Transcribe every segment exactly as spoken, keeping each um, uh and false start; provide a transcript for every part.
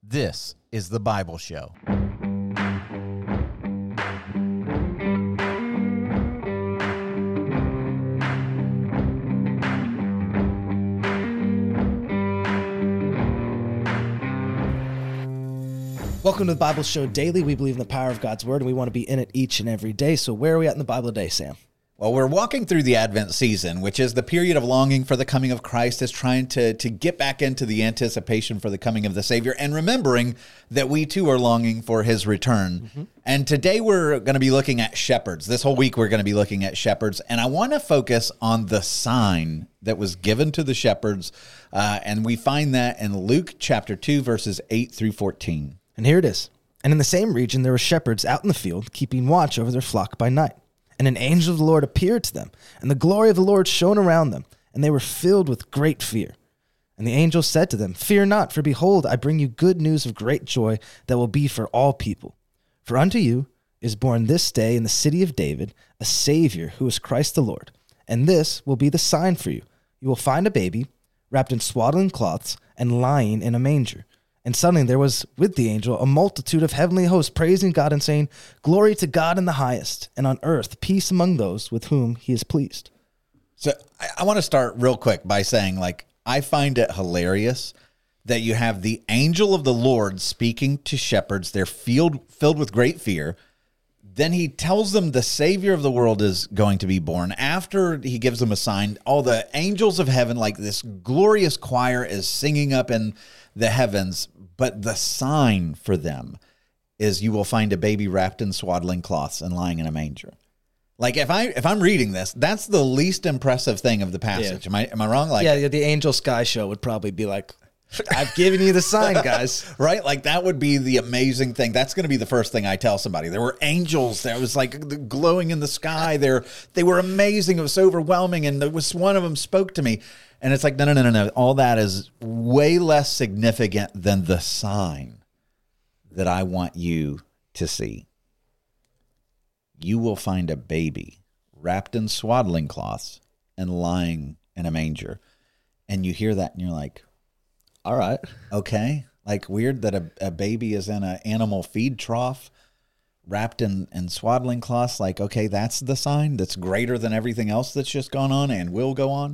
This is The Bible Show. Welcome to the Bible Show Daily. We believe in the power of God's Word, and we want to be in it each and every day. So where are we at in the Bible today, Sam? Well, we're walking through the Advent season, which is the period of longing for the coming of Christ, is trying to, to get back into the anticipation for the coming of the Savior, and remembering that we too are longing for his return. Mm-hmm. And today we're going to be looking at shepherds. This whole week we're going to be looking at shepherds, and I want to focus on the sign that was given to the shepherds, uh, and we find that in Luke chapter two, verses eight through fourteen. And here it is. And in the same region there were shepherds out in the field, keeping watch over their flock by night. And an angel of the Lord appeared to them, and the glory of the Lord shone around them, and they were filled with great fear. And the angel said to them, "Fear not, for behold, I bring you good news of great joy that will be for all people. For unto you is born this day in the city of David a Savior, who is Christ the Lord. And this will be the sign for you. You will find a baby wrapped in swaddling cloths and lying in a manger." And suddenly there was with the angel a multitude of heavenly hosts praising God and saying, "Glory to God in the highest, and on earth peace among those with whom he is pleased." So I, I want to start real quick by saying, like, I find it hilarious that you have the angel of the Lord speaking to shepherds. They're filled, filled with great fear. Then he tells them the Savior of the world is going to be born. After he gives them a sign, all the angels of heaven, like this glorious choir, is singing up in the heavens. But the sign for them is you will find a baby wrapped in swaddling cloths and lying in a manger. Like, if I if I'm reading this, that's the least impressive thing of the passage. Yeah. Am I am I wrong? Like, yeah, the Angel Sky Show would probably be like, "I've given you the sign, guys." Right? Like, that would be the amazing thing. That's going to be the first thing I tell somebody. There were angels. There was like glowing in the sky. They're, they were amazing. It was so overwhelming. And there was one of them spoke to me. And it's like, no, no, no, no, no. All that is way less significant than the sign that I want you to see. You will find a baby wrapped in swaddling cloths and lying in a manger. And you hear that and you're like, all right, okay. Like, weird that a, a baby is in an animal feed trough wrapped in, in swaddling cloths. Like, okay, that's the sign that's greater than everything else that's just gone on and will go on.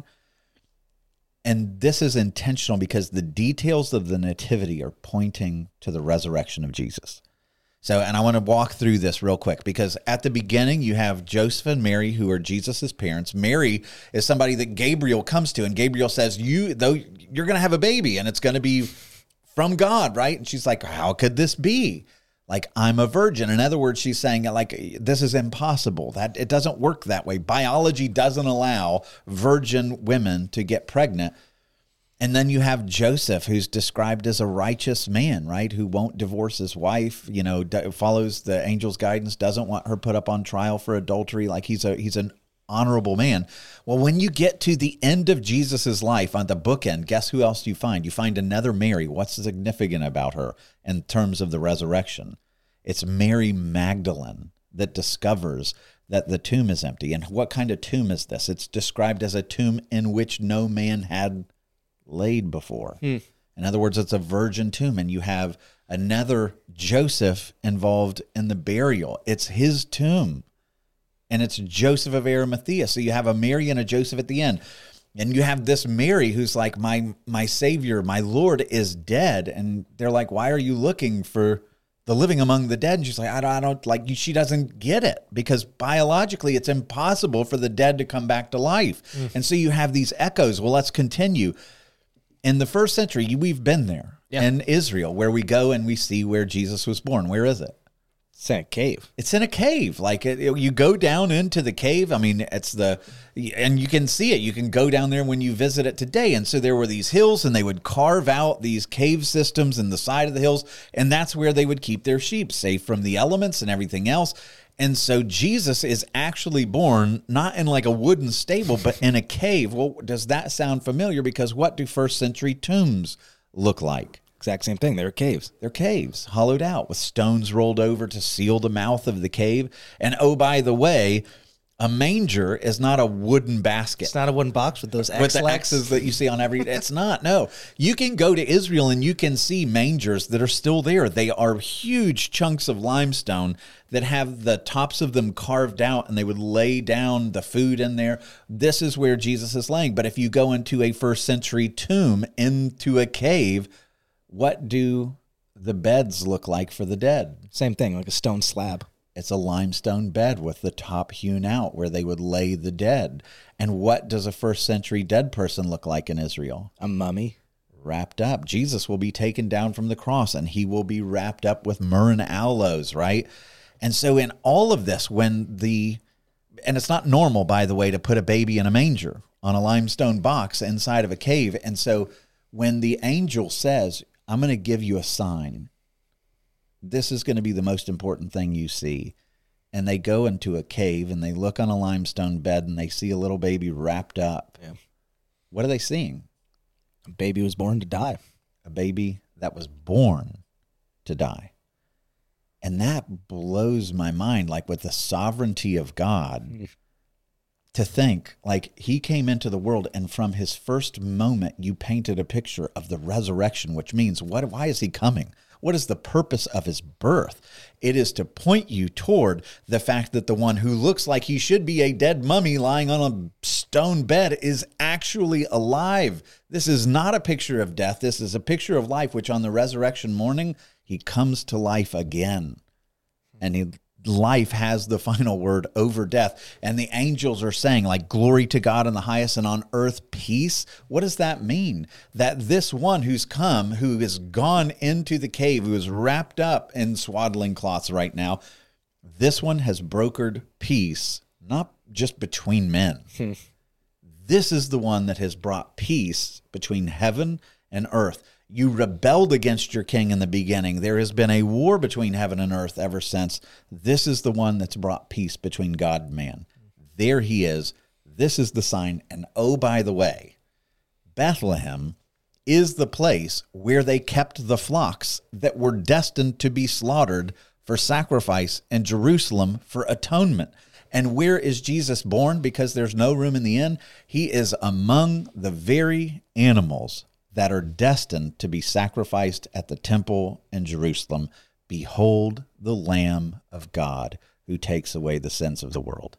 And this is intentional because the details of the nativity are pointing to the resurrection of Jesus. So, and I want to walk through this real quick because at the beginning you have Joseph and Mary, who are Jesus's parents. Mary is somebody that Gabriel comes to, and Gabriel says, "You, though you're going to have a baby, and it's going to be from God," right? And she's like, "How could this be? Like, I'm a virgin." In other words, she's saying, like, this is impossible. That it doesn't work that way. Biology doesn't allow virgin women to get pregnant. And then you have Joseph, who's described as a righteous man, right? Who won't divorce his wife, you know, d- follows the angel's guidance, doesn't want her put up on trial for adultery. Like, he's a he's an honorable man. Well, when you get to the end of Jesus's life on the bookend, guess who else you find? You find another Mary. What's significant about her in terms of the resurrection? It's Mary Magdalene that discovers that the tomb is empty. And what kind of tomb is this? It's described as a tomb in which no man had laid before. Hmm. In other words, it's a virgin tomb, and you have another Joseph involved in the burial. It's his tomb, and it's Joseph of Arimathea. So you have a Mary and a Joseph at the end, and you have this Mary who's like, my my Savior, my Lord is dead, and they're like, "Why are you looking for the living among the dead?" And she's like, I don't, I don't like you. She doesn't get it because biologically it's impossible for the dead to come back to life. Mm. And so you have these echoes. Well, let's continue. In the first century, we've been there yeah. in Israel, where we go and we see where Jesus was born. Where is it? It's in a cave. It's in a cave. Like, it, it, you go down into the cave. I mean, it's the, and you can see it. You can go down there when you visit it today. And so there were these hills, and they would carve out these cave systems in the side of the hills. And that's where they would keep their sheep, safe from the elements and everything else. And so Jesus is actually born not in like a wooden stable, but in a cave. Well, does that sound familiar? Because what do first century tombs look like? Exact same thing. They're caves. They're caves, hollowed out with stones rolled over to seal the mouth of the cave. And oh, by the way, A manger is not a wooden basket. It's not a wooden box with those X with the legs. X's that you see on every. It's not. No, you can go to Israel and you can see mangers that are still there. They are huge chunks of limestone that have the tops of them carved out, and they would lay down the food in there. This is where Jesus is laying. But if you go into a first century tomb, into a cave, what do the beds look like for the dead? Same thing, like a stone slab. It's a limestone bed with the top hewn out where they would lay the dead. And what does a first century dead person look like in Israel? A mummy. Wrapped up. Jesus will be taken down from the cross and he will be wrapped up with myrrh and aloes, right? And so in all of this, when the, and it's not normal, by the way, to put a baby in a manger on a limestone box inside of a cave. And so when the angel says, I'm going to give you a sign, this is going to be the most important thing you see. And they go into a cave and they look on a limestone bed and they see a little baby wrapped up. Yeah. What are they seeing? A baby was born to die. A baby that was born to die. And that blows my mind, like with the sovereignty of God, to think like he came into the world and from his first moment, you painted a picture of the resurrection, which means what? Why is he coming? What is the purpose of his birth? It is to point you toward the fact that the one who looks like he should be a dead mummy lying on a stone bed is actually alive. This is not a picture of death. This is a picture of life, which on the resurrection morning, he comes to life again. And he life has the final word over death. And the angels are saying, like, glory to God in the highest and on earth peace. What does that mean? That this one who's come, who has gone into the cave, who is wrapped up in swaddling cloths right now, this one has brokered peace, not just between men. This is the one that has brought peace between heaven and earth. You rebelled against your king in the beginning. There has been a war between heaven and earth ever since. This is the one that's brought peace between God and man. There he is. This is the sign. And oh, by the way, Bethlehem is the place where they kept the flocks that were destined to be slaughtered for sacrifice, and Jerusalem for atonement. And where is Jesus born? Because there's no room in the inn. He is among the very animals that are destined to be sacrificed at the temple in Jerusalem. Behold the Lamb of God who takes away the sins of the world.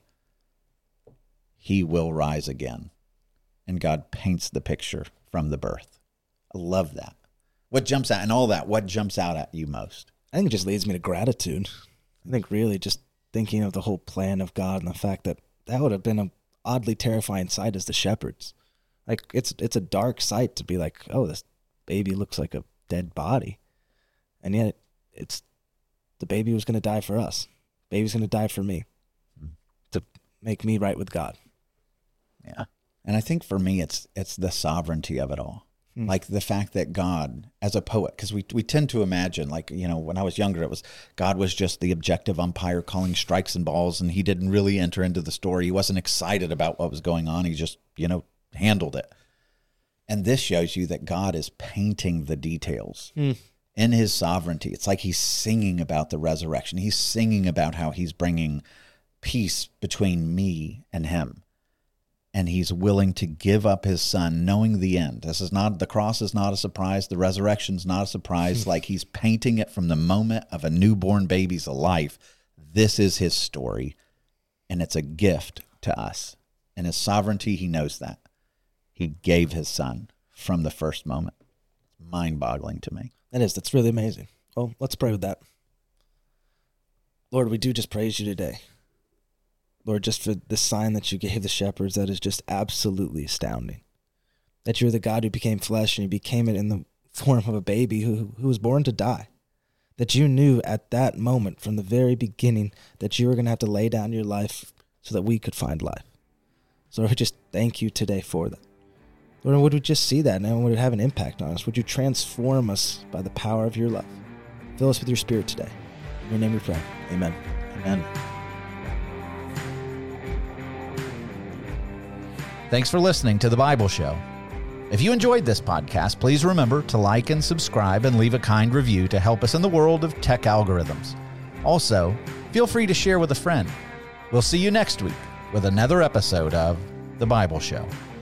He will rise again. And God paints the picture from the birth. I love that. What jumps out, and all that, what jumps out at you most? I think it just leads me to gratitude. I think really just thinking of the whole plan of God and the fact that that would have been an oddly terrifying sight as the shepherds. Like, it's it's a dark sight to be like, oh, this baby looks like a dead body. And yet it's the baby was going to die for us. Baby's going to die for me to make me right with God. Yeah. And I think for me, it's it's the sovereignty of it all. Hmm. Like the fact that God, as a poet, because we, we tend to imagine, like, you know, when I was younger, it was God was just the objective umpire calling strikes and balls, and he didn't really enter into the story. He wasn't excited about what was going on. He just, you know, handled it. And this shows you that God is painting the details mm. in his sovereignty. It's like he's singing about the resurrection. He's singing about how he's bringing peace between me and him. And he's willing to give up his son, knowing the end. This is not, the cross is not a surprise. The resurrection's not a surprise. Like he's painting it from the moment of a newborn baby's life. This is his story. And it's a gift to us. In his sovereignty, he knows that. He gave his son from the first moment. It's mind-boggling to me. It is. That's really amazing. Well, let's pray with that. Lord, we do just praise you today. Lord, just for the sign that you gave the shepherds, that is just absolutely astounding. That you're the God who became flesh and you became it in the form of a baby who, who was born to die. That you knew at that moment from the very beginning that you were going to have to lay down your life so that we could find life. So Lord, we just thank you today for that. Lord, would we just see that and would it have an impact on us? Would you transform us by the power of your love? Fill us with your spirit today. In your name we pray. Amen. Amen. Thanks for listening to The Bible Show. If you enjoyed this podcast, please remember to like and subscribe and leave a kind review to help us in the world of tech algorithms. Also, feel free to share with a friend. We'll see you next week with another episode of The Bible Show.